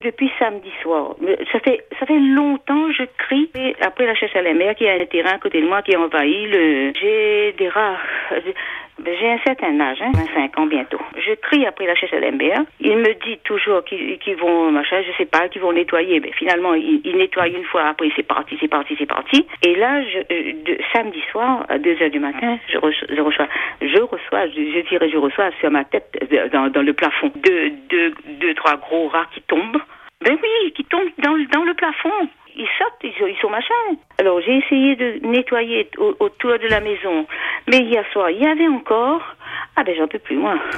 depuis samedi soir. Ça fait longtemps je crie. Et après la chasse à la mer, qui a un terrain à côté de moi qui a envahi j'ai des rats. J'ai un certain âge, 25 ans bientôt. Je crie après la chasse à la mer. Il me dit toujours qu'ils vont, machin, je sais pas, qu'ils vont nettoyer. Mais finalement, ils nettoient une fois, après c'est parti. Et là, samedi soir, à 2h du matin, je reçois sur ma tête, dans le plafond, deux, trois gros rats qui tombent. Ben oui, qui tombent dans le plafond. Ils sortent, ils sont machin. Alors j'ai essayé de nettoyer autour de la maison. Mais hier soir, il y avait encore... Ah ben j'en peux plus, moi.